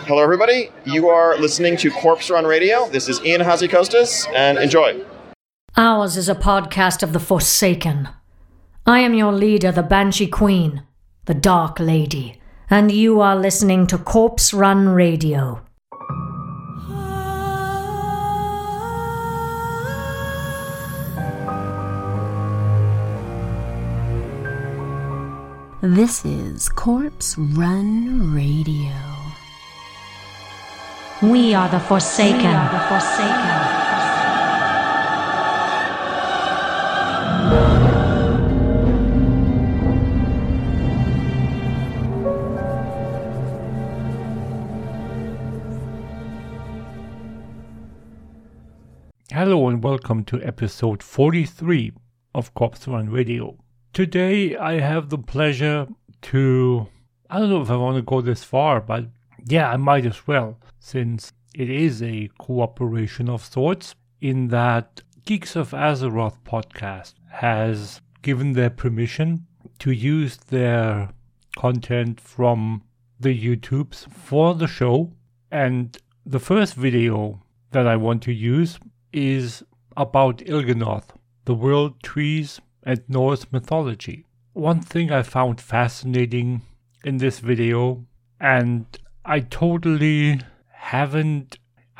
Hello, everybody. You are listening to Corpse Run Radio. This is Ian Hazzikostas, and enjoy. Ours is a podcast of the Forsaken. I am your leader, the Banshee Queen, the Dark Lady, and you are listening to Corpse Run Radio. This is Corpse Run Radio. We are the Forsaken. Hello and welcome to episode 43 of Corpse Run Radio. Today I have the pleasure to, I don't know if I want to go this far, but yeah, I might as well, since it is a cooperation of sorts, in that Geeks of Azeroth podcast has given their permission to use their content from the YouTubes for the show. And the first video that I want to use is about Il'gynoth, the world trees and Norse mythology. One thing I found fascinating in this video, and I totally haven't,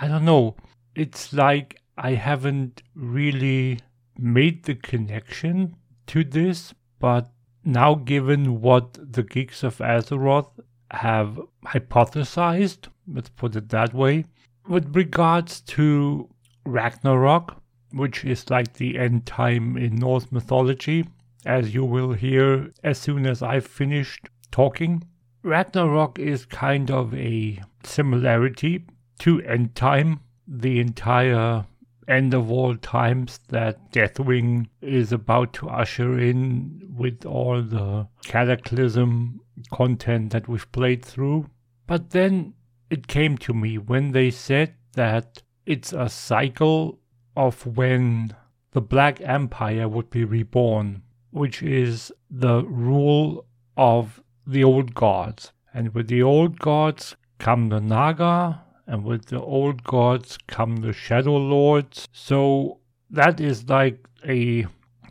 it's like I haven't really made the connection to this, but now given what the Geeks of Azeroth have hypothesized, let's put it that way, with regards to Ragnarok, which is like the end time in Norse mythology, as you will hear as soon as I've finished talking. Ragnarok is kind of a similarity to end time, the entire end of all times that Deathwing is about to usher in with all the Cataclysm content that we've played through. But then it came to me when they said that it's a cycle of when the Black Empire would be reborn, which is the rule of the old gods. And with the old gods come the Naga, and with the old gods come the Shadow Lords. So that is like a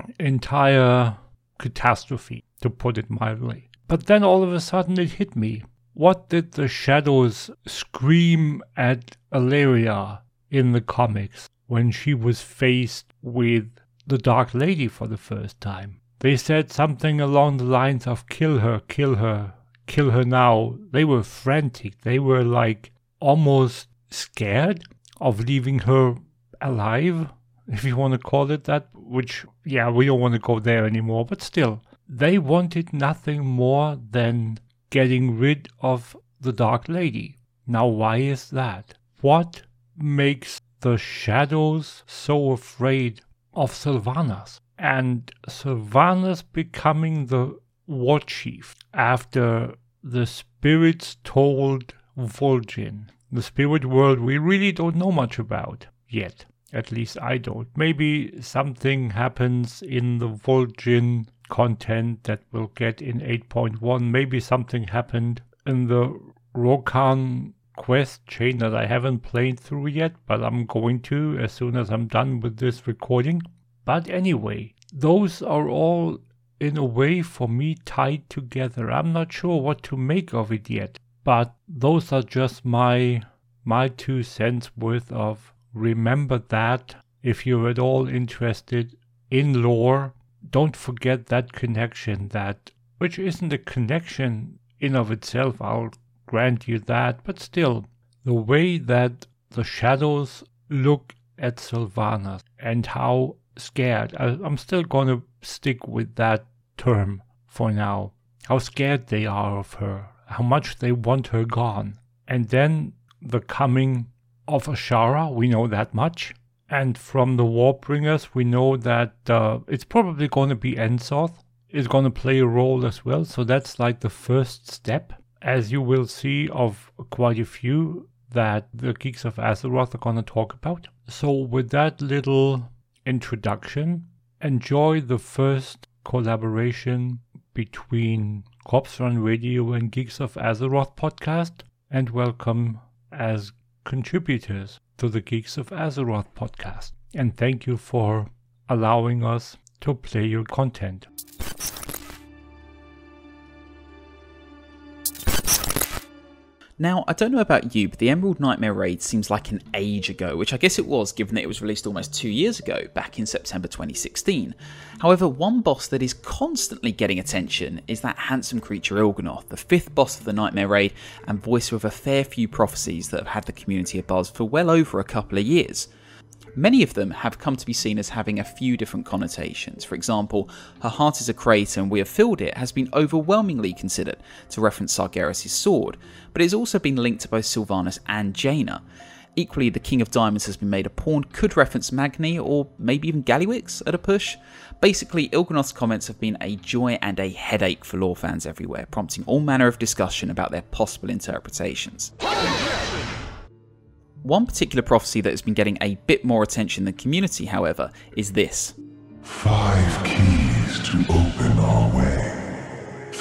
entire catastrophe, to put it mildly. But then all of a sudden it hit me. What did the Shadows scream at Alleria in the comics when she was faced with the Dark Lady for the first time? They said something along the lines of kill her, kill her, kill her now. They were frantic. They were like almost scared of leaving her alive, if you want to call it that, which, yeah, we don't want to go there anymore, but still, they wanted nothing more than getting rid of the Dark Lady. Now, why is that? What makes the Shadows so afraid of Sylvanas? And Sylvanas becoming the war chief after the spirits told Vol'jin. The spirit world we really don't know much about yet. At least I don't. Maybe something happens in the Vol'jin content that we'll get in 8.1. Maybe something happened in the Rokan quest chain that I haven't played through yet, but I'm going to as soon as I'm done with this recording. But anyway, those are all in a way for me tied together. I'm not sure what to make of it yet, but those are just my 2 cents worth of remember that. If you're at all interested in lore, don't forget that connection, that which isn't a connection in of itself, I'll grant you that, but still, the way that the Shadows look at Sylvanas and how scared, I'm still going to stick with that term for now, how scared they are of her, how much they want her gone. And then the coming of Azshara, we know that much. And from the Warbringers, we know that it's probably going to be N'Zoth is going to play a role as well. So that's like the first step, as you will see, of quite a few that the Geeks of Azeroth are going to talk about. So with that little introduction, enjoy the first collaboration between Corpse Run Radio and Geeks of Azeroth podcast, and welcome as contributors to the Geeks of Azeroth podcast. And thank you for allowing us to play your content. Now, I don't know about you, but the Emerald Nightmare raid seems like an age ago, which I guess it was given that it was released almost 2 years ago, back in September 2016. However, one boss that is constantly getting attention is that handsome creature Il'gynoth, the 5th boss of the Nightmare raid and voicer of a fair few prophecies that have had the community abuzz for well over a couple of years. Many of them have come to be seen as having a few different connotations. For example, her heart is a crater and we have filled it has been overwhelmingly considered to reference Sargeras' sword, but it has also been linked to both Sylvanas and Jaina. Equally, the King of Diamonds has been made a pawn, could reference Magni or maybe even Gallywix at a push. Basically, Il'gynoth's comments have been a joy and a headache for lore fans everywhere, prompting all manner of discussion about their possible interpretations. One particular prophecy that has been getting a bit more attention than community, however, is this. 5 keys to open our way.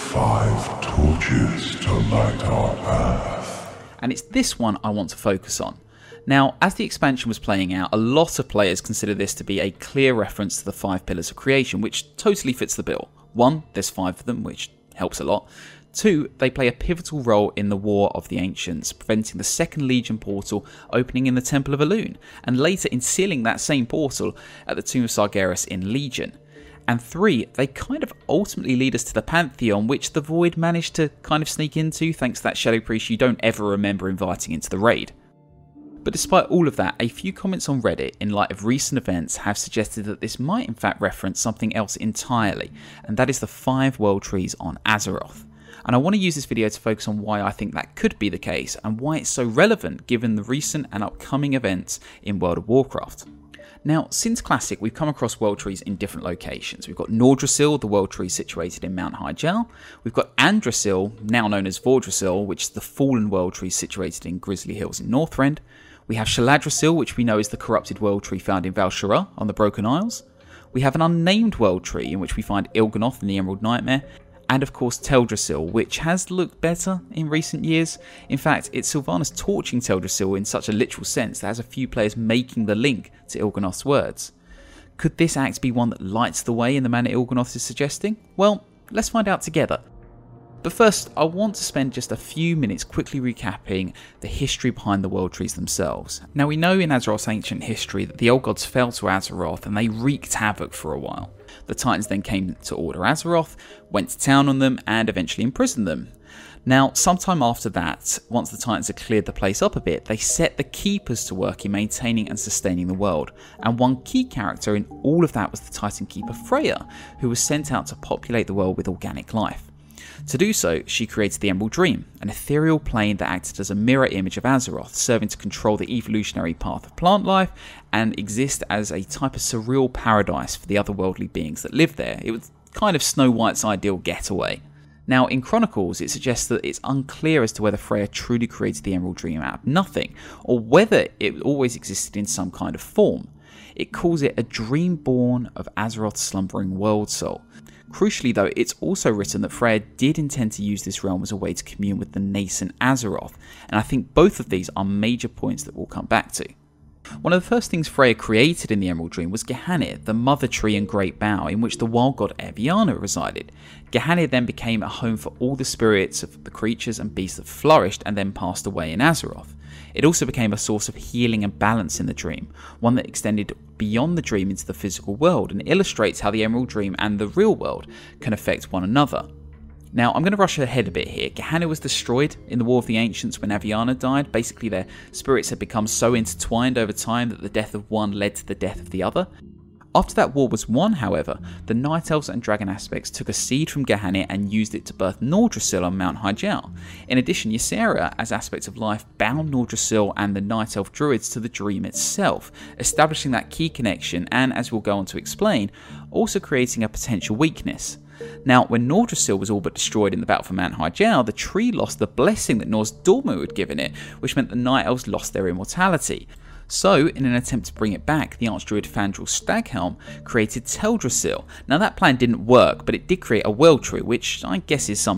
5 torches to light our path. And it's this one I want to focus on. Now, as the expansion was playing out, a lot of players consider this to be a clear reference to the 5 pillars of creation, which totally fits the bill. 1, there's 5 of them, which helps a lot. 2, they play a pivotal role in the War of the Ancients, preventing the Second Legion portal opening in the Temple of Elune, and later in sealing that same portal at the Tomb of Sargeras in Legion. And 3, they kind of ultimately lead us to the Pantheon, which the Void managed to kind of sneak into thanks to that Shadow Priest you don't ever remember inviting into the raid. But despite all of that, a few comments on Reddit in light of recent events have suggested that this might in fact reference something else entirely, and that is the 5 world trees on Azeroth. And I want to use this video to focus on why I think that could be the case and why it's so relevant given the recent and upcoming events in World of Warcraft. Now, since Classic, we've come across world trees in different locations. We've got Nordrassil, the world tree situated in Mount Hyjal. We've got Andrassil, now known as Vordrassil, which is the fallen world tree situated in Grizzly Hills in Northrend. We have Shaladrassil, which we know is the corrupted world tree found in Val'Sharah on the Broken Isles. We have an unnamed world tree in which we find Il'gynoth in the Emerald Nightmare. And of course Teldrassil, which has looked better in recent years. In fact, it's Sylvanas torching Teldrassil in such a literal sense that has a few players making the link to Il'gynoth's words. Could this act be one that lights the way in the manner Il'gynoth is suggesting? Well, let's find out together. But first, I want to spend just a few minutes quickly recapping the history behind the world trees themselves. Now, we know in Azeroth's ancient history that the old gods fell to Azeroth and they wreaked havoc for a while. The Titans then came to Order Azeroth, went to town on them, and eventually imprisoned them. Now, sometime after that, once the Titans had cleared the place up a bit, they set the Keepers to work in maintaining and sustaining the world, and one key character in all of that was the Titan Keeper Freya, who was sent out to populate the world with organic life. To do so, she created the Emerald Dream, an ethereal plane that acted as a mirror image of Azeroth, serving to control the evolutionary path of plant life and exist as a type of surreal paradise for the otherworldly beings that live there. It was kind of Snow White's ideal getaway. Now, in Chronicles, it suggests that it's unclear as to whether Freya truly created the Emerald Dream out of nothing, or whether it always existed in some kind of form. It calls it a dream born of Azeroth's slumbering world soul. Crucially though, it's also written that Freya did intend to use this realm as a way to commune with the nascent Azeroth, and I think both of these are major points that we'll come back to. One of the first things Freya created in the Emerald Dream was Gehanir, the mother tree and great bough in which the wild god Eviana resided. Gehanir then became a home for all the spirits of the creatures and beasts that flourished and then passed away in Azeroth. It also became a source of healing and balance in the dream, one that extended beyond the dream into the physical world and illustrates how the Emerald Dream and the real world can affect one another. Now, I'm going to rush ahead a bit here. Gehanir was destroyed in the War of the Ancients when Eviana died. Basically, their spirits had become so intertwined over time that the death of one led to the death of the other. After that war was won, however, the Night Elves and Dragon Aspects took a seed from Gehanir and used it to birth Nordrassil on Mount Hyjal. In addition, Ysera, as aspects of life, bound Nordrassil and the Night Elf Druids to the dream itself, establishing that key connection and, as we'll go on to explain, also creating a potential weakness. Now, when Nordrassil was all but destroyed in the battle for Mount Hyjal, the tree lost the blessing that Norse Dormu had given it, which meant the Night Elves lost their immortality. So, in an attempt to bring it back, the Archdruid Fandral Staghelm created Teldrassil. Now, that plan didn't work, but it did create a world tree, which I guess is something.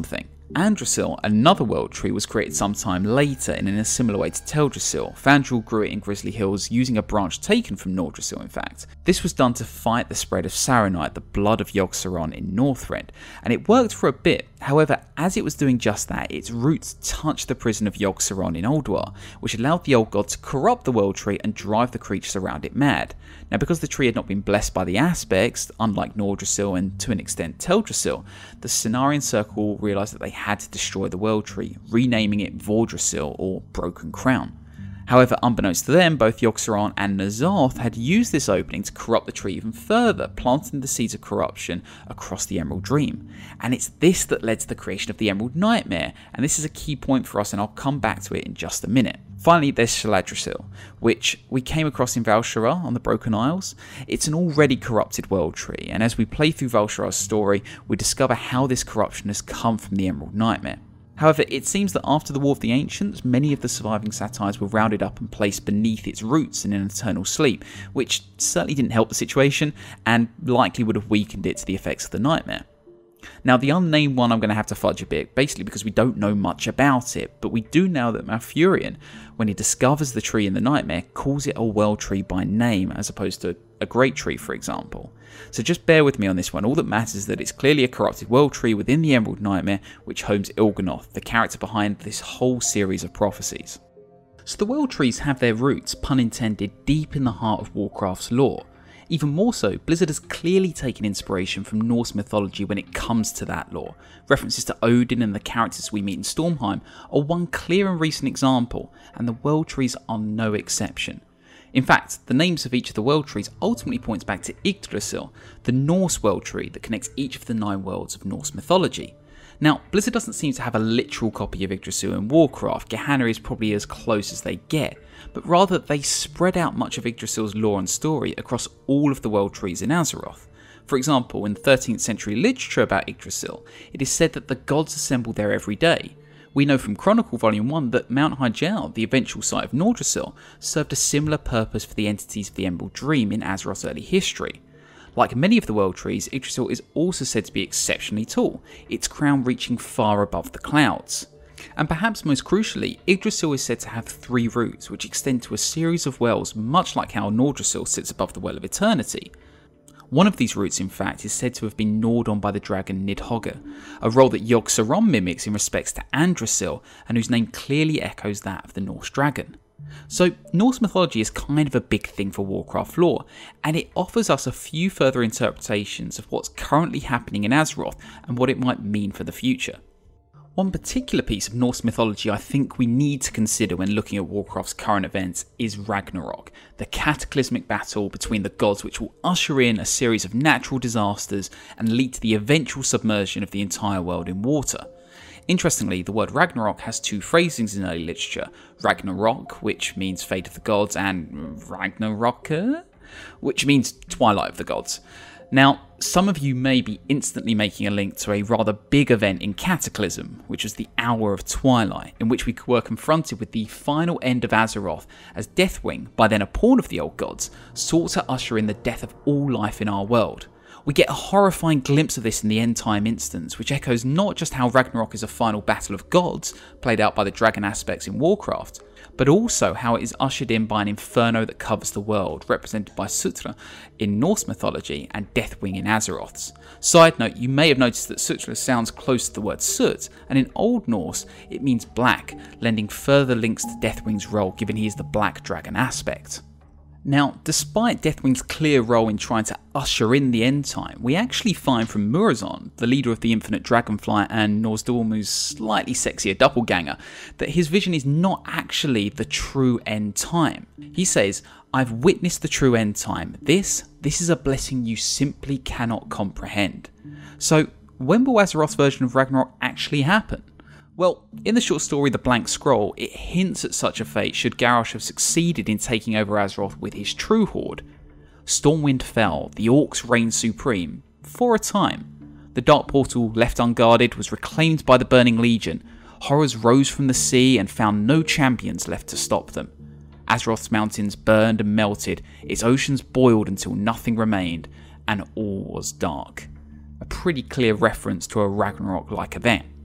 Andrasil, another world tree, was created sometime later, and in a similar way to Teldrassil. Fandral grew it in Grizzly Hills using a branch taken from Nordrassil, in fact. This was done to fight the spread of Saronite, the blood of Yogg-Saron in Northrend, and it worked for a bit. However, as it was doing just that, its roots touched the prison of Yogg-Saron in Ulduar, which allowed the old god to corrupt the world tree and drive the creatures around it mad. Now, because the tree had not been blessed by the aspects, unlike Nordrassil and to an extent Teldrassil, the Cenarian Circle realised that they had to destroy the world tree, renaming it Vordrassil, or Broken Crown. However, unbeknownst to them, both Yogg-Saron and N'Zoth had used this opening to corrupt the tree even further, planting the seeds of corruption across the Emerald Dream. And it's this that led to the creation of the Emerald Nightmare, and this is a key point for us, and I'll come back to it in just a minute. Finally, there's Shaladdrassil, which we came across in Val'sharah on the Broken Isles. It's an already corrupted world tree, and as we play through Val'sharah's story, we discover how this corruption has come from the Emerald Nightmare. However, it seems that after the War of the Ancients, many of the surviving Satyrs were rounded up and placed beneath its roots in an eternal sleep, which certainly didn't help the situation, and likely would have weakened it to the effects of the nightmare. Now, the unnamed one I'm going to have to fudge a bit, basically because we don't know much about it, but we do know that Malfurion, when he discovers the tree in the nightmare, calls it a world tree by name, as opposed to a great tree, for example. So just bear with me on this one. All that matters is that it's clearly a corrupted world tree within the Emerald Nightmare, which homes Il'gynoth, the character behind this whole series of prophecies. So the world trees have their roots, pun intended, deep in the heart of Warcraft's lore. Even more so, Blizzard has clearly taken inspiration from Norse mythology when it comes to that lore. References to Odin and the characters we meet in Stormheim are one clear and recent example, and the world trees are no exception. In fact, the names of each of the world trees ultimately points back to Yggdrasil, the Norse world tree that connects each of the 9 worlds of Norse mythology. Now, Blizzard doesn't seem to have a literal copy of Yggdrasil in Warcraft. Gehenna is probably as close as they get, but rather they spread out much of Yggdrasil's lore and story across all of the world trees in Azeroth. For example, in 13th century literature about Yggdrasil, it is said that the gods assemble there every day. We know from Chronicle Volume 1 that Mount Hyjal, the eventual site of Nordrassil, served a similar purpose for the entities of the Emerald Dream in Azeroth's early history. Like many of the world trees, Yggdrasil is also said to be exceptionally tall, its crown reaching far above the clouds. And perhaps most crucially, Yggdrasil is said to have 3 roots, which extend to a series of wells much like how Nordrassil sits above the Well of Eternity. One of these roots, in fact, is said to have been gnawed on by the dragon Nidhogger, a role that Yogg-Saron mimics in respects to Andrassil, and whose name clearly echoes that of the Norse dragon. So, Norse mythology is kind of a big thing for Warcraft lore, and it offers us a few further interpretations of what's currently happening in Azeroth and what it might mean for the future. One particular piece of Norse mythology I think we need to consider when looking at Warcraft's current events is Ragnarok, the cataclysmic battle between the gods which will usher in a series of natural disasters and lead to the eventual submersion of the entire world in water. Interestingly, the word Ragnarok has 2 phrasings in early literature, Ragnarok, which means fate of the gods, and Ragnarökkr, which means twilight of the gods. Now, some of you may be instantly making a link to a rather big event in Cataclysm, which was the Hour of Twilight, in which we were confronted with the final end of Azeroth as Deathwing, by then a pawn of the old gods, sought to usher in the death of all life in our world. We get a horrifying glimpse of this in the End Time instance, which echoes not just how Ragnarok is a final battle of gods, played out by the dragon aspects in Warcraft, but also how it is ushered in by an inferno that covers the world, represented by Surtr in Norse mythology and Deathwing in Azeroth's. Side note, you may have noticed that Surtr sounds close to the word Surt, and in Old Norse it means black, lending further links to Deathwing's role given he is the black dragon aspect. Now, despite Deathwing's clear role in trying to usher in the end time, we actually find from Murozond, the leader of the Infinite Dragonflight and Nozdormu's slightly sexier doppelganger, that his vision is not actually the true end time. He says, "I've witnessed the true end time. This is a blessing you simply cannot comprehend." So, when will Azeroth's version of Ragnarok actually happen? Well, in the short story The Blank Scroll, it hints at such a fate should Garrosh have succeeded in taking over Azeroth with his true horde. Stormwind fell, the Orcs reigned supreme, for a time. The Dark Portal, left unguarded, was reclaimed by the Burning Legion. Horrors rose from the sea and found no champions left to stop them. Azeroth's mountains burned and melted, its oceans boiled until nothing remained, and all was dark. A pretty clear reference to a Ragnarok-like event.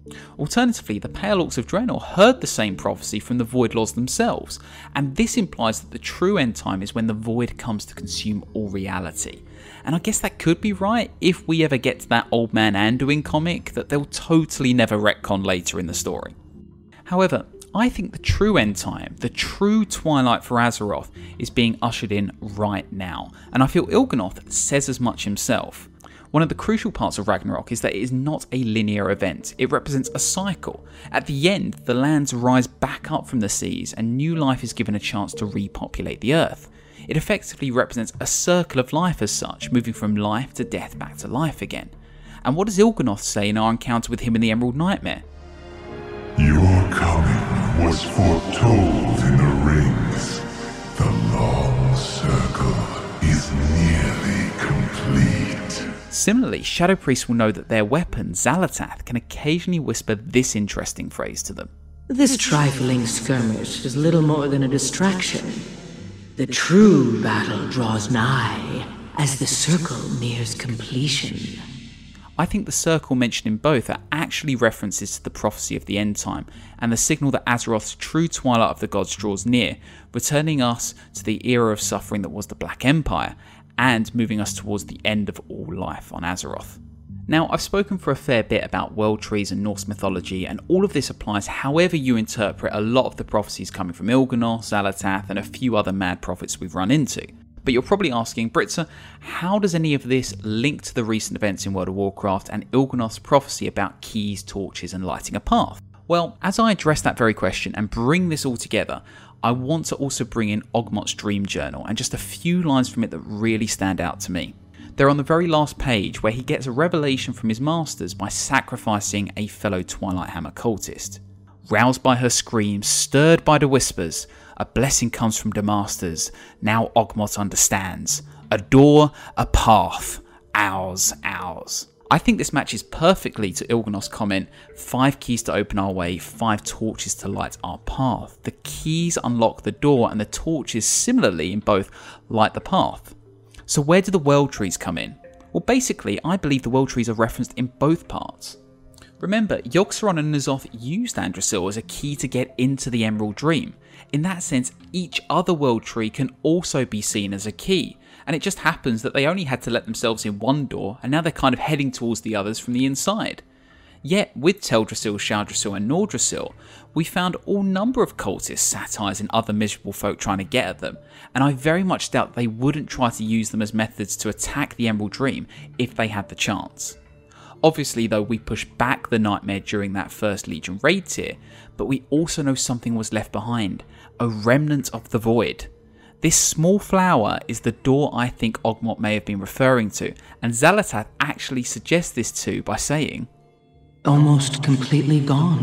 Alternatively, the Pale Orcs of Draenor heard the same prophecy from the Void Lords themselves, and this implies that the true end time is when the Void comes to consume all reality. And I guess that could be right if we ever get to that Old Man Anduin comic that they'll totally never retcon later in the story. However, I think the true end time, the true twilight for Azeroth, is being ushered in right now, and I feel Il'gynoth says as much himself. One of the crucial parts of Ragnarok is that it is not a linear event, it represents a cycle. At the end, the lands rise back up from the seas and new life is given a chance to repopulate the earth. It effectively represents a circle of life as such, moving from life to death back to life again. And what does Il'gynoth say in our encounter with him in the Emerald Nightmare? Your coming was foretold in the rings. The long circle is nearly complete. Similarly, Shadow Priests will know that their weapon, Xal'atath, can occasionally whisper this interesting phrase to them. This trifling skirmish is little more than a distraction. The true battle draws nigh as the circle nears completion. I think the circle mentioned in both are actually references to the prophecy of the end time, and the signal that Azeroth's true twilight of the gods draws near, returning us to the era of suffering that was the Black Empire, and moving us towards the end of all life on Azeroth. Now, I've spoken for a fair bit about world trees and Norse mythology, and all of this applies however you interpret a lot of the prophecies coming from Il'gynoth, Xal'atath, and a few other mad prophets we've run into. But you're probably asking, Britza, how does any of this link to the recent events in World of Warcraft and Il'gynoth's prophecy about keys, torches, and lighting a path? Well, as I address that very question and bring this all together, I want to also bring in Ogmot's Dream Journal and just a few lines from it that really stand out to me. They're on the very last page where he gets a revelation from his masters by sacrificing a fellow Twilight Hammer cultist. Roused by her screams, stirred by the whispers, a blessing comes from the masters. Now Ogmot understands. A door, a path. Ours, ours. I think this matches perfectly to Il'gynoth's comment, 5 keys to open our way, 5 torches to light our path. The keys unlock the door and the torches similarly in both light the path. So where do the world trees come in? Well, basically, I believe the world trees are referenced in both parts. Remember, Yogg-Saron and N'Zoth used Andrasil as a key to get into the Emerald Dream. In that sense, each other world tree can also be seen as a key, and it just happens that they only had to let themselves in one door, and now they're kind of heading towards the others from the inside. Yet, with Teldrassil, Shaldrassil and Nordrassil, we found all number of cultists satirizing other miserable folk trying to get at them, and I very much doubt they wouldn't try to use them as methods to attack the Emerald Dream if they had the chance. Obviously though, we pushed back the Nightmare during that first Legion raid tier, but we also know something was left behind, a remnant of the Void. This small flower is the door I think Ogmot may have been referring to, and Xal'atath actually suggests this too by saying, Almost completely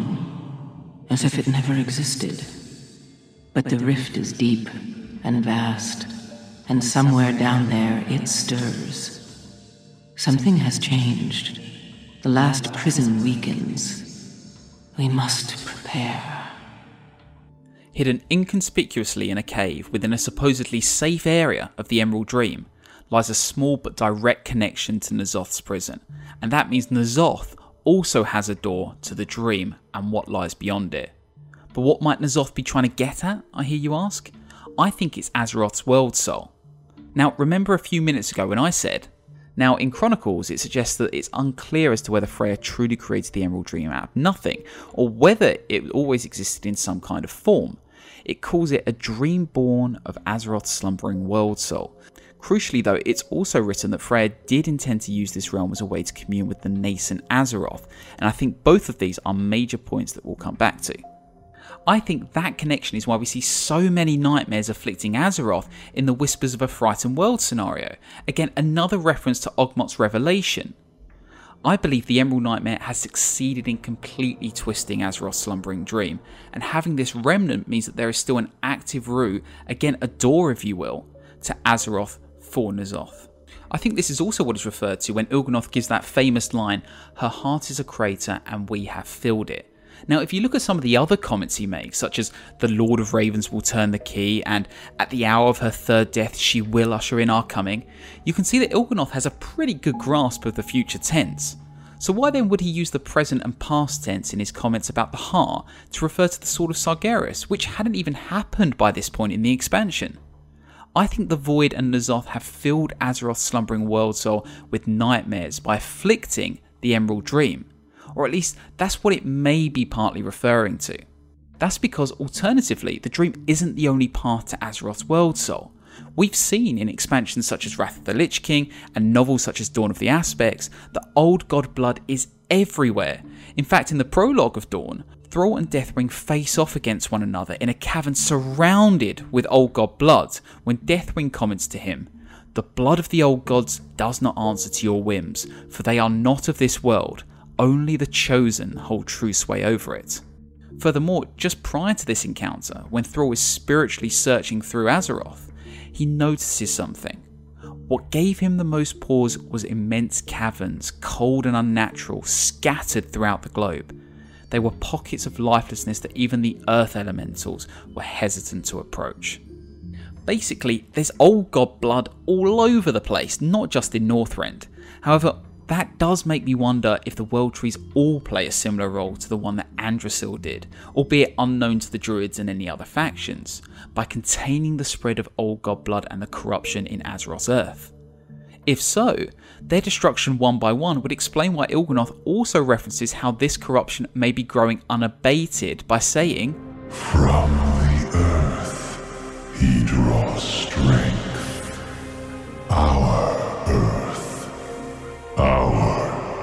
gone, as if it never existed. But the rift is deep and vast, and somewhere down there it stirs. Something has changed. The last prison weakens. We must prepare. Hidden inconspicuously in a cave within a supposedly safe area of the Emerald Dream lies a small but direct connection to N'Zoth's prison, and that means N'Zoth also has a door to the Dream and what lies beyond it. But what might N'Zoth be trying to get at, I hear you ask? I think it's Azeroth's world soul. Now, remember a few minutes ago when I said, now in Chronicles it suggests that it's unclear as to whether Freya truly created the Emerald Dream out of nothing, or whether it always existed in some kind of form. It calls it a dream born of Azeroth's slumbering world soul. Crucially though, it's also written that Freya did intend to use this realm as a way to commune with the nascent Azeroth, and I think both of these are major points that we'll come back to. I think that connection is why we see so many nightmares afflicting Azeroth in the Whispers of a Frightened World scenario, again another reference to Ogmot's revelation. I believe the Emerald Nightmare has succeeded in completely twisting Azeroth's slumbering dream, and having this remnant means that there is still an active route, again a door if you will, to Azeroth for N'Zoth. I think this is also what is referred to when Il'gynoth gives that famous line, "Her heart is a crater and we have filled it." Now if you look at some of the other comments he makes, such as "The Lord of Ravens will turn the key" and "At the hour of her third death she will usher in our coming," you can see that Il'gynoth has a pretty good grasp of the future tense. So why then would he use the present and past tense in his comments about the heart to refer to the Sword of Sargeras, which hadn't even happened by this point in the expansion? I think the Void and N'Zoth have filled Azeroth's slumbering world soul with nightmares by afflicting the Emerald Dream, or at least that's what it may be partly referring to. That's because alternatively, the Dream isn't the only path to Azeroth's world soul. We've seen in expansions such as Wrath of the Lich King and novels such as Dawn of the Aspects that Old God blood is everywhere. In fact, in the prologue of Dawn, Thrall and Deathwing face off against one another in a cavern surrounded with Old God blood when Deathwing comments to him, "The blood of the Old Gods does not answer to your whims, for they are not of this world, only the chosen hold true sway over it." Furthermore, just prior to this encounter, when Thrall is spiritually searching through Azeroth, he notices something. What gave him the most pause was immense caverns, cold and unnatural, scattered throughout the globe. They were pockets of lifelessness that even the earth elementals were hesitant to approach. Basically, there's Old God blood all over the place, not just in Northrend. However, that does make me wonder if the World Trees all play a similar role to the one that Andrasil did, albeit unknown to the Druids and any other factions, by containing the spread of Old God blood and the corruption in Azeroth's earth. If so, their destruction one by one would explain why Il'gynoth also references how this corruption may be growing unabated by saying, From the earth he draws strength. Our earth, our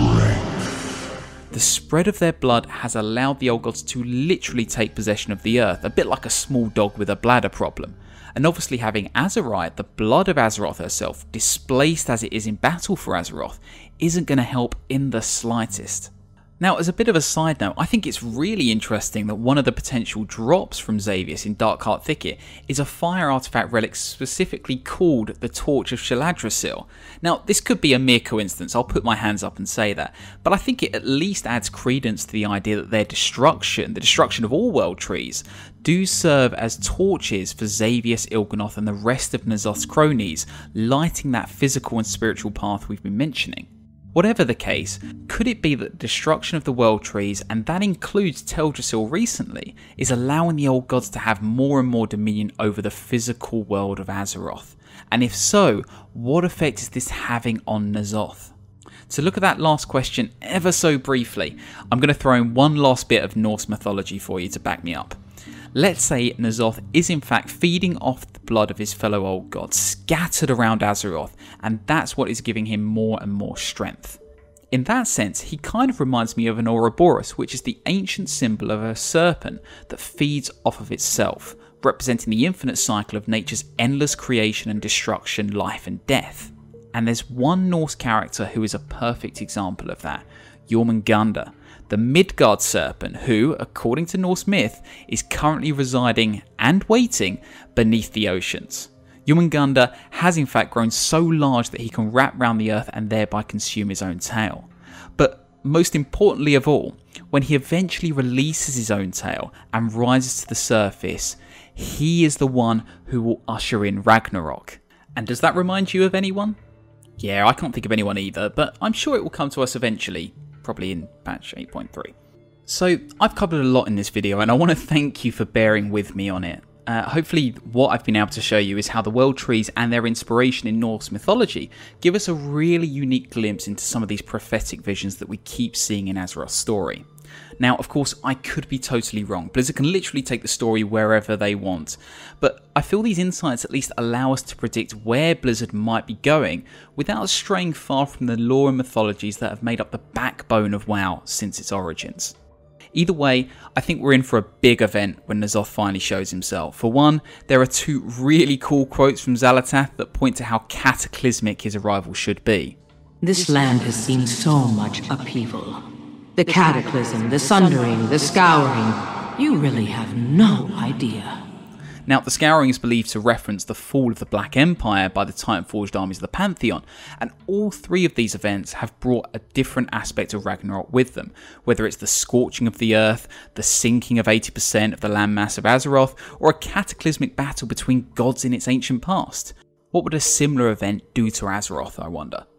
strength. The spread of their blood has allowed the Old Gods to literally take possession of the earth, a bit like a small dog with a bladder problem. And obviously having Azerite, the blood of Azeroth herself, displaced as it is in battle for Azeroth, isn't going to help in the slightest. Now, as a bit of a side note, I think it's really interesting that one of the potential drops from Xavius in Darkheart Thicket is a fire artifact relic specifically called the Torch of Shaladdrasil. Now, this could be a mere coincidence, I'll put my hands up and say that, but I think it at least adds credence to the idea that their destruction, the destruction of all world trees, do serve as torches for Xavius, Il'gynoth and the rest of N'Zoth's cronies, lighting that physical and spiritual path we've been mentioning. Whatever the case, could it be that the destruction of the world trees, and that includes Teldrassil recently, is allowing the Old Gods to have more and more dominion over the physical world of Azeroth? And if so, what effect is this having on N'Zoth? To look at that last question ever so briefly, I'm going to throw in one last bit of Norse mythology for you to back me up. Let's say N'Zoth is in fact feeding off the blood of his fellow Old Gods scattered around Azeroth, and that's what is giving him more and more strength. In that sense, he kind of reminds me of an Ouroboros, which is the ancient symbol of a serpent that feeds off of itself, representing the infinite cycle of nature's endless creation and destruction, life and death. And there's one Norse character who is a perfect example of that, Jormungandr, the Midgard serpent who, according to Norse myth, is currently residing and waiting beneath the oceans. Jormungandr has in fact grown so large that he can wrap round the earth and thereby consume his own tail. But most importantly of all, when he eventually releases his own tail and rises to the surface, he is the one who will usher in Ragnarok. And does that remind you of anyone? Yeah, I can't think of anyone either, but I'm sure it will come to us eventually. Probably in patch 8.3. So I've covered a lot in this video and I want to thank you for bearing with me on it. Hopefully what I've been able to show you is how the world trees and their inspiration in Norse mythology give us a really unique glimpse into some of these prophetic visions that we keep seeing in Azeroth's story. Now, of course, I could be totally wrong. Blizzard can literally take the story wherever they want. But I feel these insights at least allow us to predict where Blizzard might be going without straying far from the lore and mythologies that have made up the backbone of WoW since its origins. Either way, I think we're in for a big event when N'Zoth finally shows himself. For one, there are two really cool quotes from Xal'atath that point to how cataclysmic his arrival should be. This land has seen so much upheaval. The cataclysm, the sundering, the scouring. You really have no idea. Now, the Scouring is believed to reference the fall of the Black Empire by the Titan-forged armies of the Pantheon, and all three of these events have brought a different aspect of Ragnarok with them, whether it's the scorching of the earth, the sinking of 80% of the landmass of Azeroth, or a cataclysmic battle between gods in its ancient past. What would a similar event do to Azeroth, I wonder?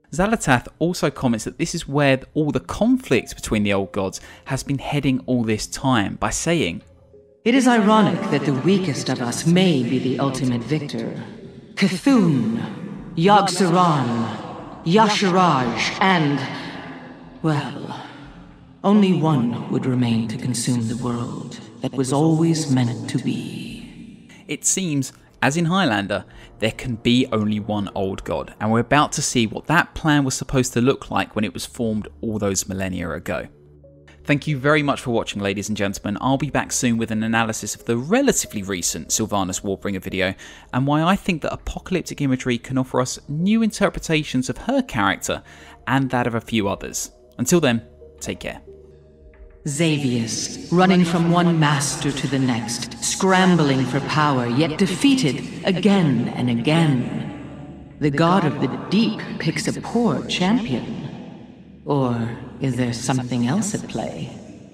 Xal'atath also comments that this is where all the conflict between the old gods has been heading all this time, by saying, It is ironic that the weakest of us may be the ultimate victor. Cthulhu, Yogg-Saron, Y'Shaarj, and... well, only one would remain to consume the world that was always meant to be. It seems, as in Highlander, there can be only one old god, and we're about to see what that plan was supposed to look like when it was formed all those millennia ago. Thank you very much for watching, ladies and gentlemen. I'll be back soon with an analysis of the relatively recent Sylvanas Warbringer video, and why I think that apocalyptic imagery can offer us new interpretations of her character and that of a few others. Until then, take care. Xavius, running from one master to the next, scrambling for power, yet defeated again and again. The god of the deep picks a poor champion. Or is there something else at play?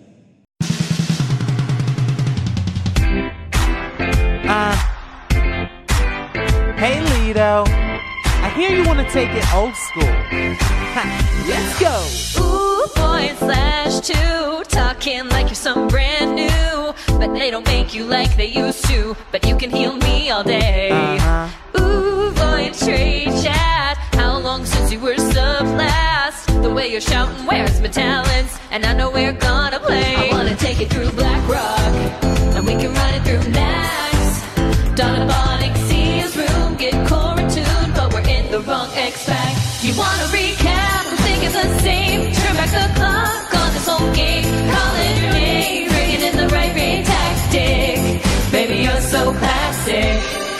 Hey Lido, I hear you want to take it old school. Let's go! Ooh, boy/2, talking like you're some brand new. But they don't make you like they used to. But you can heal me all day. Ooh, boy, trade chat. How long since you were sub last? The way you're shouting, where's my talents? And I know we're gonna play. I wanna take it through Blackrock, and we can run it through Nax. Donabonic, see his room, get core tuned, but we're in the wrong X-Pack. You wanna recap? I'm thinking the same. Turn back the clock on this whole game. Calling your name, bringing in the right brain tactic. Baby, you're so classic.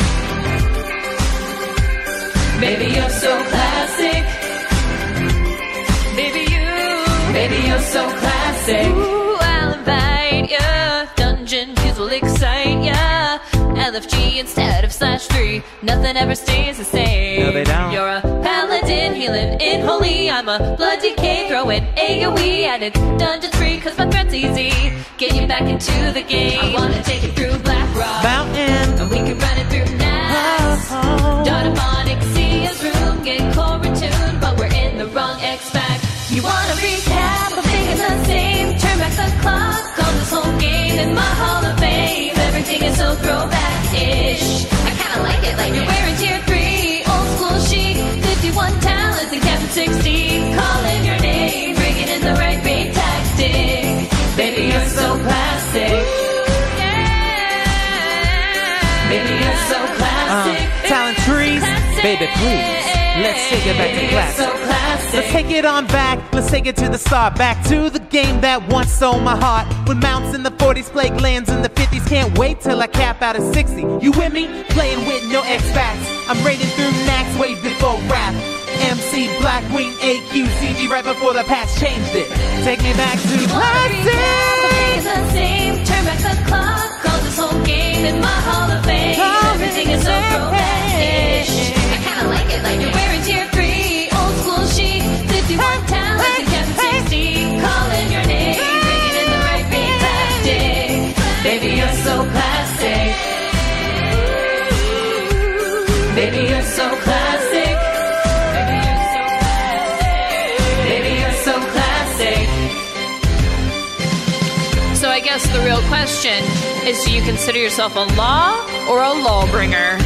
Baby, you're so classic. Baby, you're so classic. Ooh, I'll invite ya. Dungeon keys will excite ya. LFG instead of /3. Nothing ever stays the same. No, they don't. You're a paladin healing in holy. I'm a blood decay throwing AoE. Added dungeon free cause my threat's easy. Get you back into the game. I wanna take it through Blackrock Mountain. and we can run it through Nax. Donabonic, see his room, get core tuned, but we're in the wrong X-Pack. You wanna recap? I'm thinking the same. Turn back the clock on this whole game. In my Hall of Fame, everything is so throwback-ish. I kinda like you're wearing tier 3, old school chic, 51 talents and Captain 60. Calling your name, bringing in the right brain tactic. Baby, you're so classic. Yeah. Baby, you're so classic. Talent trees, baby, please. Let's take it back to classic. Let's take it on back, let's take it to the start. Back to the game that once stole my heart. When mounts in the 40s, plague lands in the 50s. Can't wait till I cap out at 60. You with me? Playing with no X-Backs. I'm raiding through Nax way before rap. MC, Black Queen, AQ, CG right before the patch changed it. Take me back to classic. The same. Turn back the clock on this whole game. In my Hall of Fame, everything is so throwback-ish. I kinda like you're wearing tier 3, old school chic, 51 talents and Captain 60. Calling your name, bringing in the right beat tactic. Baby, you're so classic. Baby, you're so classic. Baby, you're so classic. So I guess the real question is, do you consider yourself a law or a lawbringer?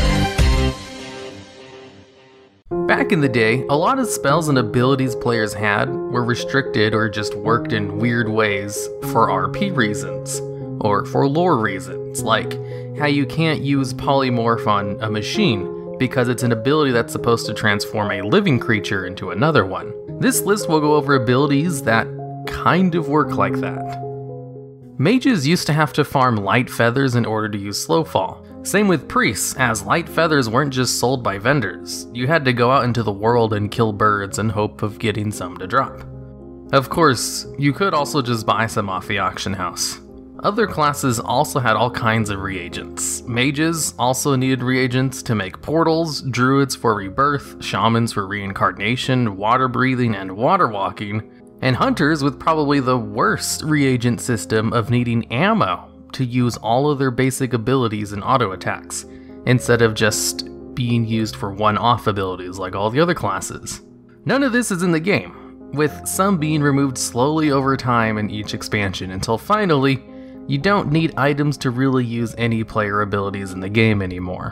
Back in the day, a lot of spells and abilities players had were restricted or just worked in weird ways for RP reasons, or for lore reasons, like how you can't use polymorph on a machine because it's an ability that's supposed to transform a living creature into another one. This list will go over abilities that kind of work like that. Mages used to have to farm light feathers in order to use Slowfall. Same with priests, as light feathers weren't just sold by vendors. You had to go out into the world and kill birds in hope of getting some to drop. Of course, you could also just buy some off the auction house. Other classes also had all kinds of reagents. Mages also needed reagents to make portals, druids for rebirth, shamans for reincarnation, water breathing and water walking, and hunters with probably the worst reagent system of needing ammo to use all of their basic abilities and auto attacks, instead of just being used for one-off abilities like all the other classes. None of this is in the game, with some being removed slowly over time in each expansion until finally, you don't need items to really use any player abilities in the game anymore.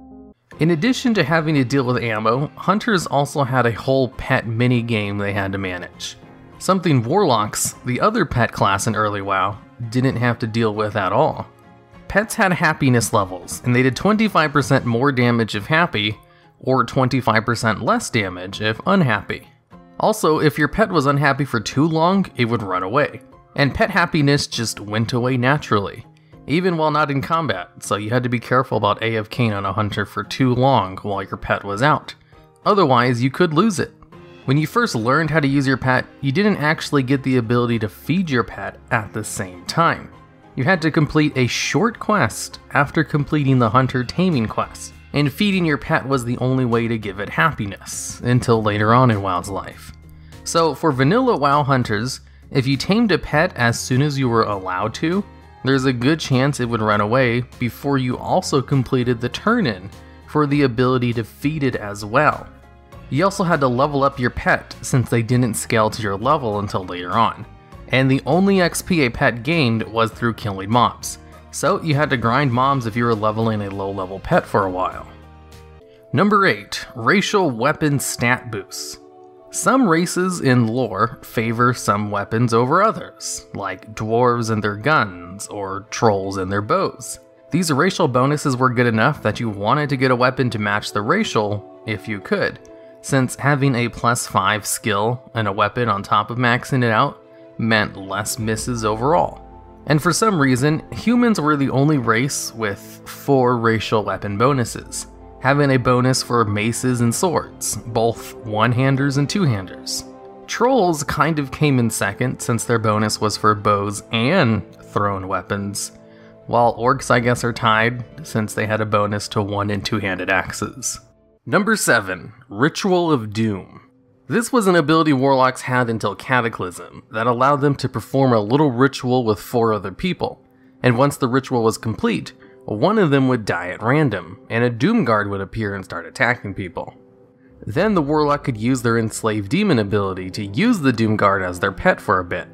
In addition to having to deal with ammo, hunters also had a whole pet mini-game they had to manage. Something warlocks, the other pet class in early WoW, didn't have to deal with at all. Pets had happiness levels, and they did 25% more damage if happy, or 25% less damage if unhappy. Also, if your pet was unhappy for too long, it would run away. And pet happiness just went away naturally, even while not in combat, so you had to be careful about AFKing on a hunter for too long while your pet was out. Otherwise, you could lose it. When you first learned how to use your pet, you didn't actually get the ability to feed your pet at the same time. You had to complete a short quest after completing the hunter taming quest, and feeding your pet was the only way to give it happiness, until later on in WoW's life. So for vanilla WoW hunters, if you tamed a pet as soon as you were allowed to, there's a good chance it would run away before you also completed the turn-in for the ability to feed it as well. You also had to level up your pet since they didn't scale to your level until later on, and the only XP a pet gained was through killing mobs, so you had to grind mobs if you were leveling a low-level pet for a while. Number 8. Racial Weapon Stat Boosts. Some races in lore favor some weapons over others, like dwarves and their guns, or trolls and their bows. These racial bonuses were good enough that you wanted to get a weapon to match the racial if you could, since having a +5 skill and a weapon on top of maxing it out meant less misses overall. And for some reason, humans were the only race with 4 racial weapon bonuses, having a bonus for maces and swords, both one-handers and two-handers. Trolls kind of came in second since their bonus was for bows and thrown weapons, while orcs I guess are tied since they had a bonus to one- and two-handed axes. Number 7. Ritual of Doom. This was an ability warlocks had until Cataclysm that allowed them to perform a little ritual with 4 other people, and once the ritual was complete, one of them would die at random, and a Doom Guard would appear and start attacking people. Then the warlock could use their Enslaved Demon ability to use the Doom Guard as their pet for a bit.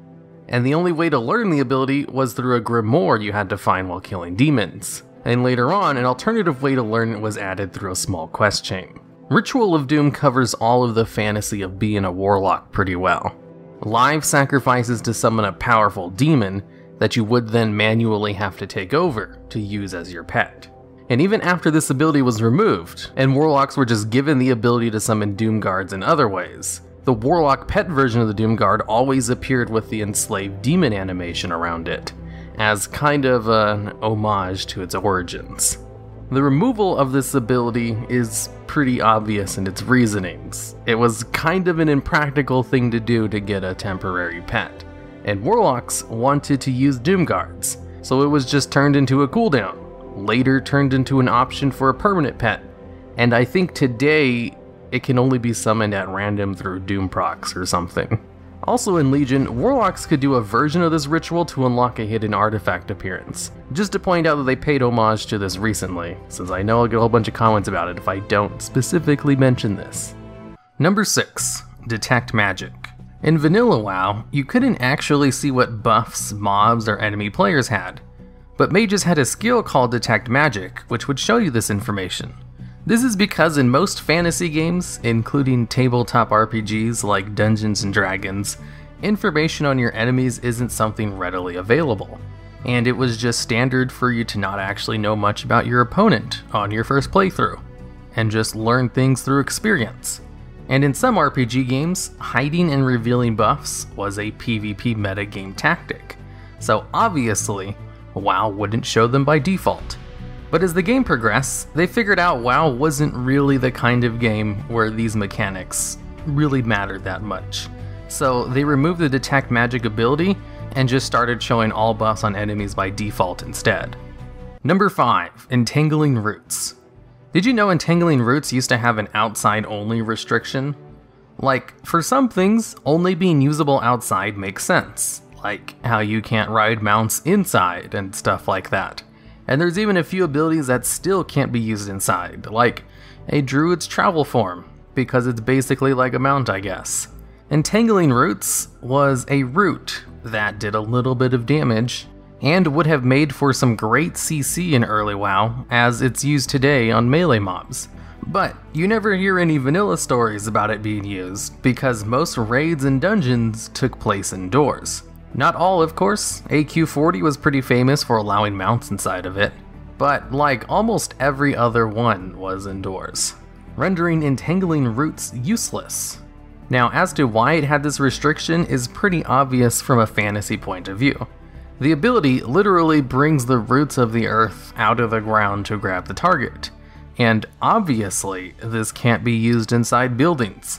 And the only way to learn the ability was through a grimoire you had to find while killing demons. And later on, an alternative way to learn it was added through a small quest chain. Ritual of Doom covers all of the fantasy of being a warlock pretty well. Live sacrifices to summon a powerful demon that you would then manually have to take over to use as your pet. And even after this ability was removed, and warlocks were just given the ability to summon Doom Guards in other ways, the warlock pet version of the Doom Guard always appeared with the enslaved demon animation around it, as kind of an homage to its origins. The removal of this ability is pretty obvious in its reasonings. It was kind of an impractical thing to do to get a temporary pet, and warlocks wanted to use Doom Guards, so it was just turned into a cooldown, later turned into an option for a permanent pet, and I think today it can only be summoned at random through Doom procs or something. Also in Legion, warlocks could do a version of this ritual to unlock a hidden artifact appearance. Just to point out that they paid homage to this recently, since I know I'll get a whole bunch of comments about it if I don't specifically mention this. Number 6. Detect Magic. In vanilla WoW, you couldn't actually see what buffs mobs or enemy players had, but mages had a skill called Detect Magic, which would show you this information. This is because in most fantasy games, including tabletop RPGs like Dungeons & Dragons, information on your enemies isn't something readily available, and it was just standard for you to not actually know much about your opponent on your first playthrough, and just learn things through experience. And in some RPG games, hiding and revealing buffs was a PvP metagame tactic, so obviously, WoW wouldn't show them by default. But as the game progressed, they figured out WoW wasn't really the kind of game where these mechanics really mattered that much. So they removed the Detect Magic ability and just started showing all buffs on enemies by default instead. Number 5. Entangling Roots. Did you know Entangling Roots used to have an outside-only restriction? Like, for some things, only being usable outside makes sense, like how you can't ride mounts inside and stuff like that. And there's even a few abilities that still can't be used inside, like a druid's travel form, because it's basically like a mount, I guess. Entangling Roots was a root that did a little bit of damage, and would have made for some great CC in early WoW, as it's used today on melee mobs. But you never hear any vanilla stories about it being used, because most raids and dungeons took place indoors. Not all, of course. AQ40 was pretty famous for allowing mounts inside of it, but like almost every other one was indoors, rendering Entangling Roots useless. Now, as to why it had this restriction is pretty obvious from a fantasy point of view. The ability literally brings the roots of the earth out of the ground to grab the target, and obviously this can't be used inside buildings.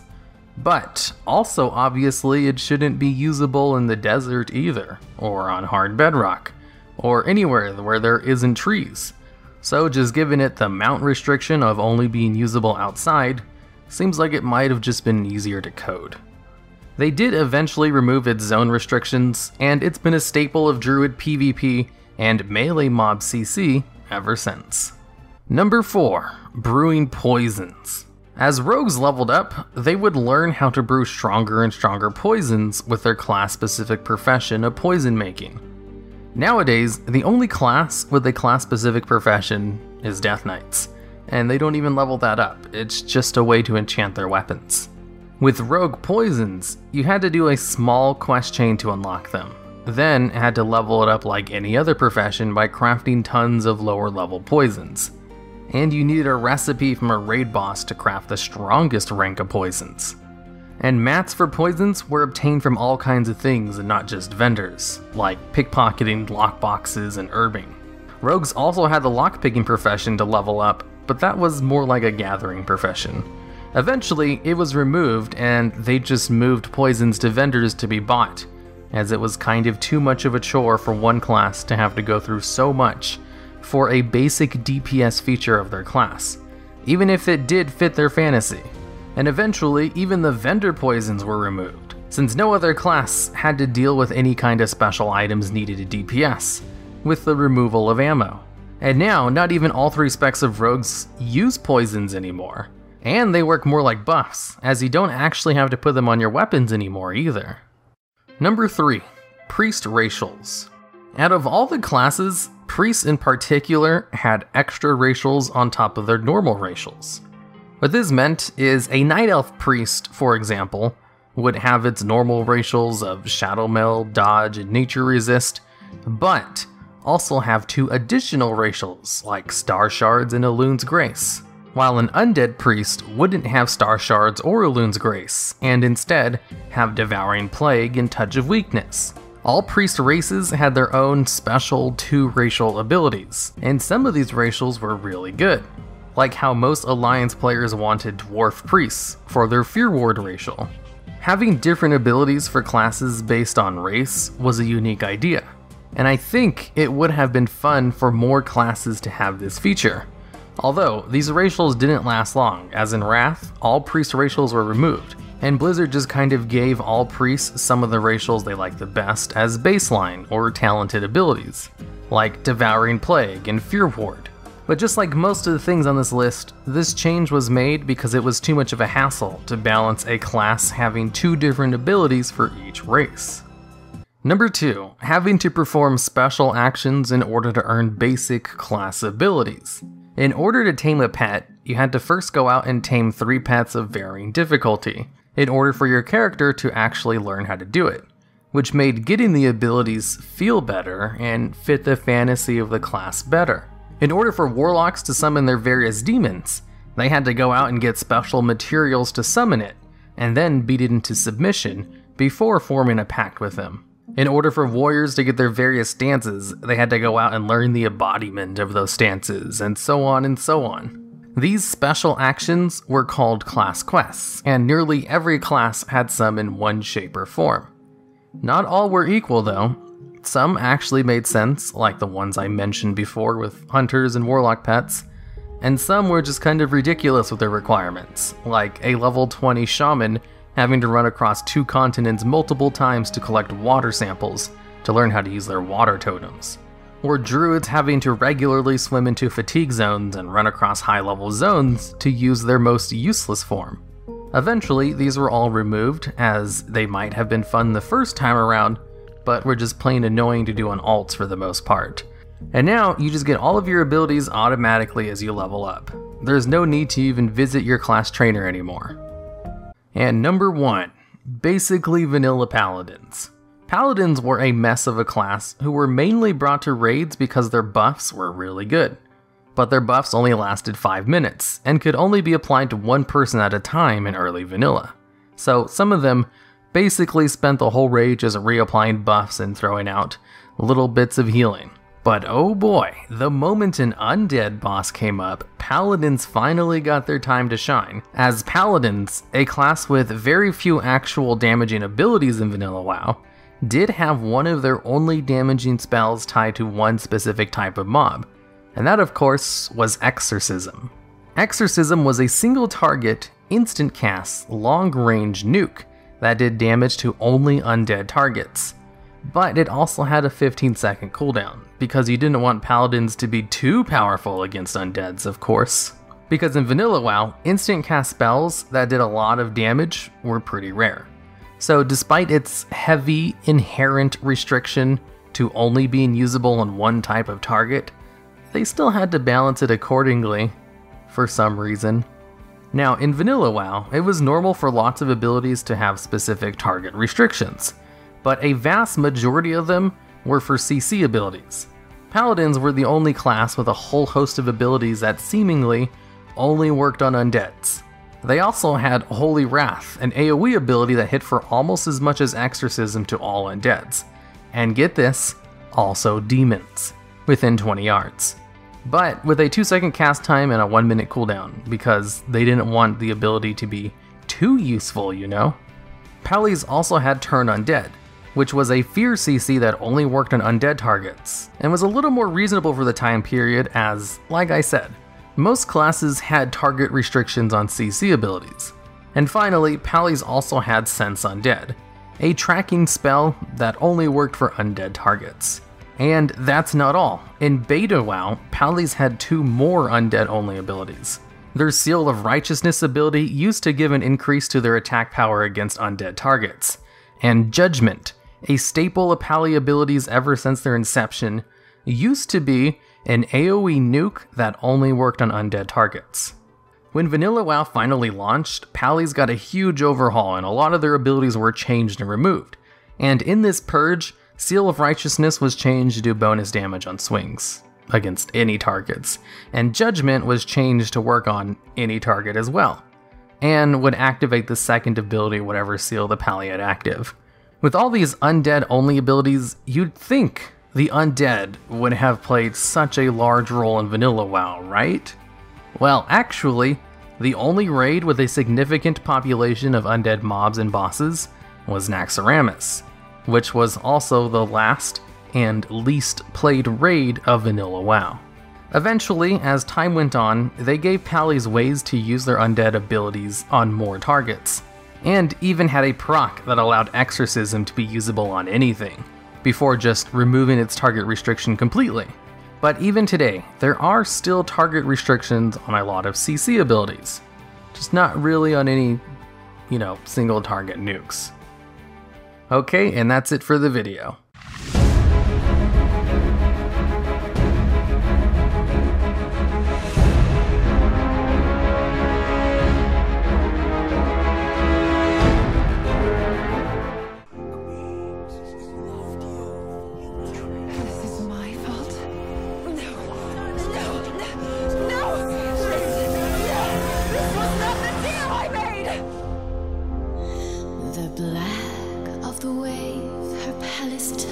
But also obviously it shouldn't be usable in the desert either, or on hard bedrock, or anywhere where there isn't trees. So just giving it the mount restriction of only being usable outside seems like it might have just been easier to code. They did eventually remove its zone restrictions, and it's been a staple of Druid PvP and melee mob CC ever since. Number 4. Brewing Poisons. As rogues leveled up, they would learn how to brew stronger and stronger poisons with their class-specific profession of poison making. Nowadays, the only class with a class-specific profession is Death Knights, and they don't even level that up, it's just a way to enchant their weapons. With rogue poisons, you had to do a small quest chain to unlock them, then had to level it up like any other profession by crafting tons of lower level poisons. And you needed a recipe from a raid boss to craft the strongest rank of poisons. And mats for poisons were obtained from all kinds of things and not just vendors, like pickpocketing, lockboxes, and herbing. Rogues also had the lockpicking profession to level up, but that was more like a gathering profession. Eventually, it was removed and they just moved poisons to vendors to be bought, as it was kind of too much of a chore for one class to have to go through so much for a basic DPS feature of their class, even if it did fit their fantasy. And eventually, even the vendor poisons were removed, since no other class had to deal with any kind of special items needed to DPS, with the removal of ammo. And now, not even all 3 specs of rogues use poisons anymore, and they work more like buffs, as you don't actually have to put them on your weapons anymore either. Number 3. Priest Racials. Out of all the classes, priests in particular had extra racials on top of their normal racials. What this meant is a Night Elf priest, for example, would have its normal racials of Shadow Meld, Dodge, and Nature Resist, but also have 2 additional racials like Star Shards and Elun's Grace, while an Undead priest wouldn't have Star Shards or Elun's Grace, and instead have Devouring Plague and Touch of Weakness. All priest races had their own special 2 racial abilities, and some of these racials were really good, like how most Alliance players wanted Dwarf priests for their Fear Ward racial. Having different abilities for classes based on race was a unique idea, and I think it would have been fun for more classes to have this feature. Although, these racials didn't last long, as in Wrath, all priest racials were removed, and Blizzard just kind of gave all priests some of the racials they liked the best as baseline or talented abilities, like Devouring Plague and Fear Ward. But just like most of the things on this list, this change was made because it was too much of a hassle to balance a class having 2 different abilities for each race. Number 2, having to perform special actions in order to earn basic class abilities. In order to tame a pet, you had to first go out and tame 3 pets of varying difficulty, in order for your character to actually learn how to do it, which made getting the abilities feel better and fit the fantasy of the class better. In order for warlocks to summon their various demons, they had to go out and get special materials to summon it, and then beat it into submission before forming a pact with them. In order for warriors to get their various stances, they had to go out and learn the embodiment of those stances, and so on and so on. These special actions were called class quests, and nearly every class had some in one shape or form. Not all were equal though. Some actually made sense, like the ones I mentioned before with hunters and warlock pets, and some were just kind of ridiculous with their requirements, like a level 20 shaman having to run across 2 continents multiple times to collect water samples to learn how to use their water totems. Or druids having to regularly swim into fatigue zones and run across high-level zones to use their most useless form. Eventually, these were all removed, as they might have been fun the first time around, but were just plain annoying to do on alts for the most part. And now, you just get all of your abilities automatically as you level up. There's no need to even visit your class trainer anymore. And number 1, basically vanilla paladins. Paladins were a mess of a class who were mainly brought to raids because their buffs were really good. But their buffs only lasted 5 minutes, and could only be applied to one person at a time in early vanilla. So some of them basically spent the whole raid just reapplying buffs and throwing out little bits of healing. But oh boy, the moment an undead boss came up, paladins finally got their time to shine. As paladins, a class with very few actual damaging abilities in vanilla WoW, did have one of their only damaging spells tied to one specific type of mob. And that, of course, was Exorcism. Exorcism was a single target, instant cast, long-range nuke that did damage to only undead targets. But it also had a 15-second cooldown, because you didn't want paladins to be too powerful against undeads, of course. Because in vanilla WoW, instant cast spells that did a lot of damage were pretty rare. So despite its heavy, inherent restriction to only being usable on one type of target, they still had to balance it accordingly, for some reason. Now, in vanilla WoW, it was normal for lots of abilities to have specific target restrictions, but a vast majority of them were for CC abilities. Paladins were the only class with a whole host of abilities that seemingly only worked on undeads. They also had Holy Wrath, an AoE ability that hit for almost as much as Exorcism to all undeads. And get this, also demons, within 20 yards. But with a 2-second cast time and a 1-minute cooldown, because they didn't want the ability to be too useful, you know? Pallies also had Turn Undead, which was a fear CC that only worked on undead targets, and was a little more reasonable for the time period as, like I said, most classes had target restrictions on CC abilities. And finally, Pallies also had Sense Undead, a tracking spell that only worked for undead targets. And that's not all. In Beta WoW, Pallies had 2 more undead-only abilities. Their Seal of Righteousness ability used to give an increase to their attack power against undead targets. And Judgment, a staple of Pally abilities ever since their inception, used to be an AoE nuke that only worked on undead targets. When Vanilla WoW finally launched, Pallies got a huge overhaul and a lot of their abilities were changed and removed. And in this purge, Seal of Righteousness was changed to do bonus damage on swings against any targets, and Judgment was changed to work on any target as well, and would activate the second ability whatever seal the Pally had active. With all these undead-only abilities, you'd think the undead would have played such a large role in vanilla WoW, right? Well, actually, the only raid with a significant population of undead mobs and bosses was Naxxramas, which was also the last and least played raid of vanilla WoW. Eventually, as time went on, they gave Pallies ways to use their undead abilities on more targets, and even had a proc that allowed Exorcism to be usable on anything, before just removing its target restriction completely. But even today, there are still target restrictions on a lot of CC abilities, just not really on any, single target nukes. Okay, and that's it for the video. The black of the wave, her palace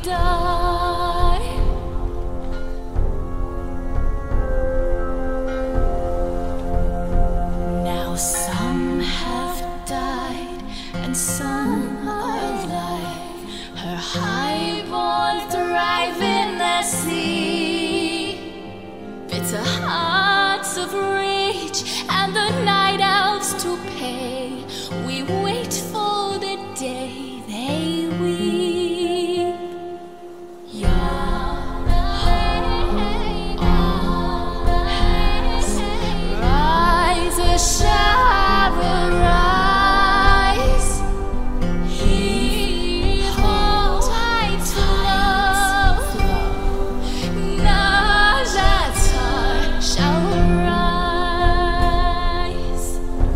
die. Now some have died and some are alive. Her highborn thrive in the sea. Bitter hearts of rage and the night elves to pay. We wait for the day they weep. Your eyes rise, a shower rise. Heave hold tight to flow. Najatar shall rise.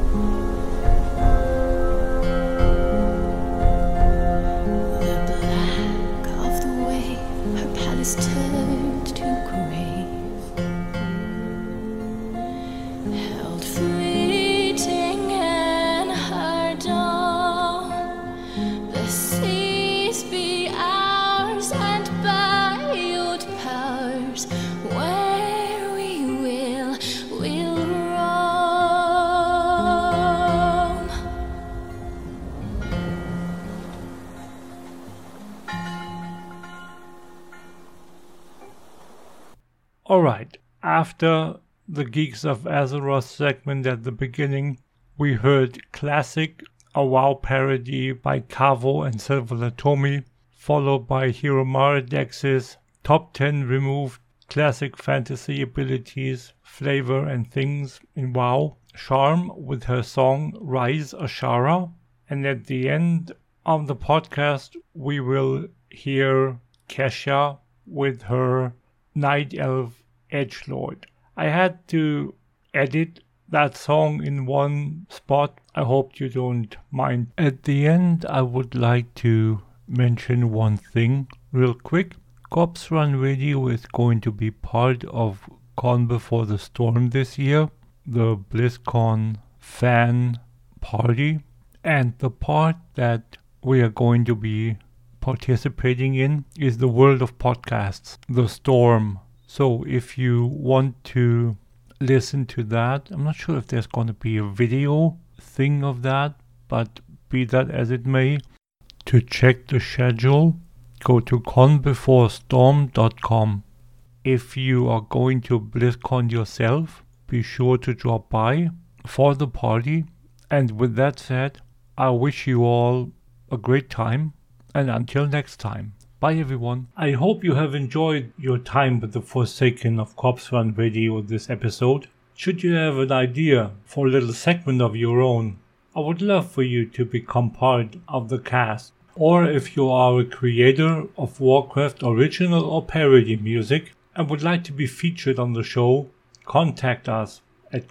The black of the wave, her palace turned to grave, held fleeting in her dawn. The seas be ours and byword powers, where we will roam. Alright, after the Geeks of Azeroth segment at the beginning, we heard classic, a WoW parody by Kavo and Silverlatomi, followed by Hero Maradex's top 10 removed classic fantasy abilities, flavor and things in WoW, Charm with her song Rise Ashara, and at the end of the podcast we will hear Kesha with her Night Elf Edgelord. I had to edit that song in one spot. I hope you don't mind. At the end, I would like to mention one thing real quick. Corpse Run Radio is going to be part of Con Before the Storm this year, the BlizzCon fan party. And the part that we are going to be participating in is the world of podcasts, the Storm. So if you want to listen to that, I'm not sure if there's going to be a video thing of that, but be that as it may, to check the schedule, go to conbeforestorm.com. If you are going to BlizzCon yourself, be sure to drop by for the party. And with that said, I wish you all a great time, and until next time. Bye everyone. I hope you have enjoyed your time with the Forsaken of Corpse Run Radio this episode. Should you have an idea for a little segment of your own, I would love for you to become part of the cast. Or if you are a creator of Warcraft original or parody music and would like to be featured on the show, contact us at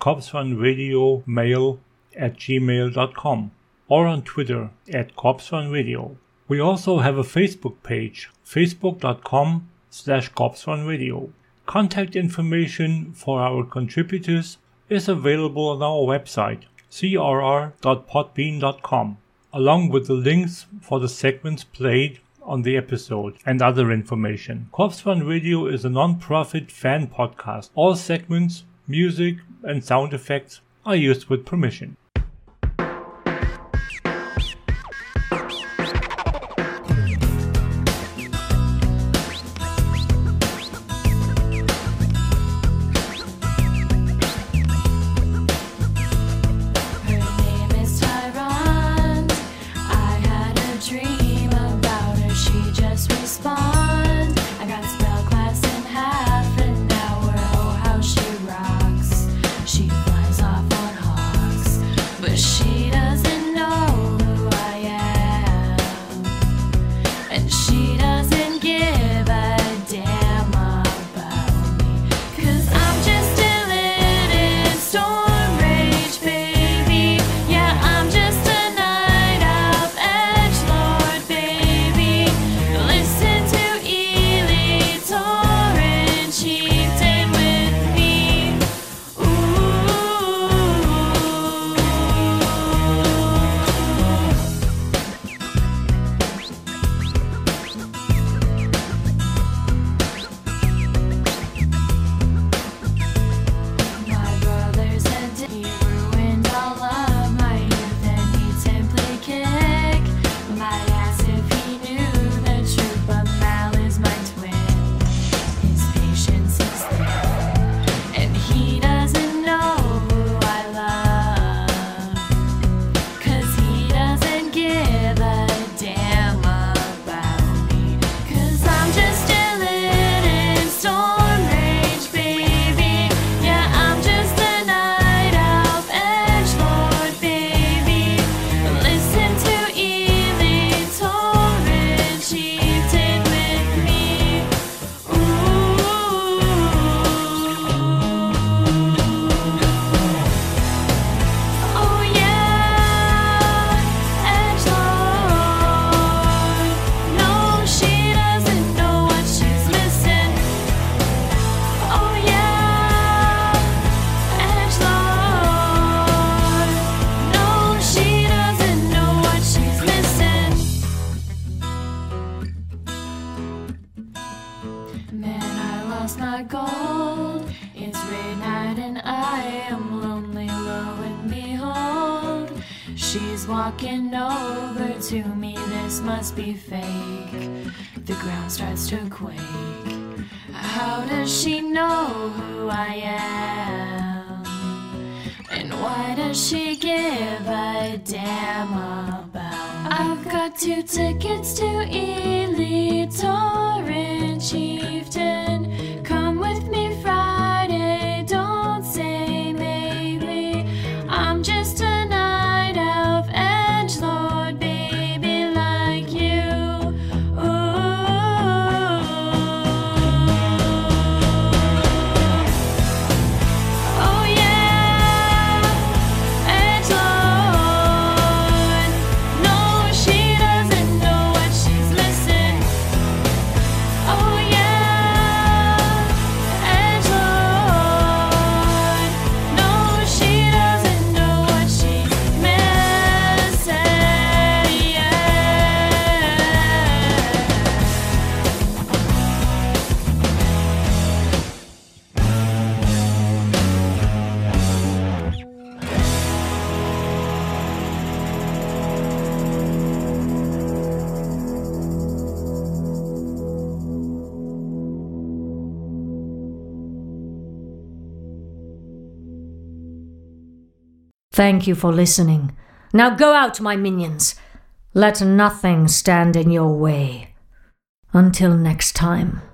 corpserunradiomail@gmail.com or on Twitter at corpserunradio. We also have a Facebook page, facebook.com/corpserunradio. Contact information for our contributors is available on our website, crr.podbean.com, along with the links for the segments played on the episode and other information. Corpse Run Radio is a non-profit fan podcast. All segments, music and sound effects are used with permission. and behold, she's walking over to me. This must be fake. The ground starts to quake. How does she know who I am? And why does she give a damn about? I've got 2 tickets to Ely, Torrent, Chieftain. Come with me Friday, don't say maybe. I'm just a night elf, edgelord, baby, like you. Oh yeah, edgelord. No, she doesn't know what she's missing. Oh yeah, edgelord. No, she doesn't know what she's missing. Thank you for listening. Now go out, my minions. Let nothing stand in your way. Until next time.